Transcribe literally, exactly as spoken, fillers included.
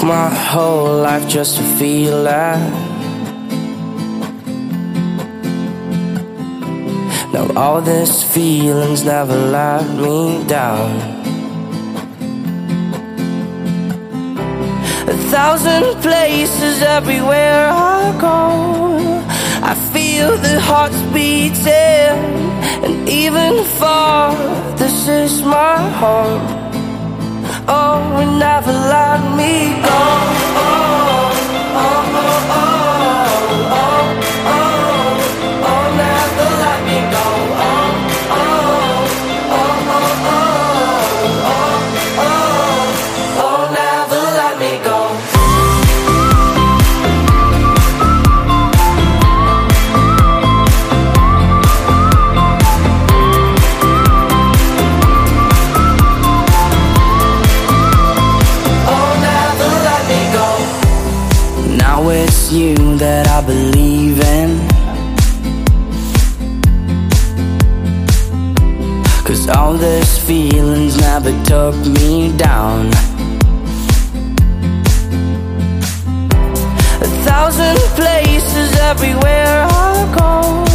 my whole life just to feel that. Now all these feelings never let me down. A thousand places everywhere I go, I feel the hearts beating, and even far, this is my home. Oh, and never let me go. Oh, oh, oh, oh, oh, oh, oh, oh, never let me go. Oh, oh, oh, oh, oh, oh, oh, oh, never let me go. Now it's you that I believe in, 'cause all these feelings never took me down. A thousand places everywhere I go,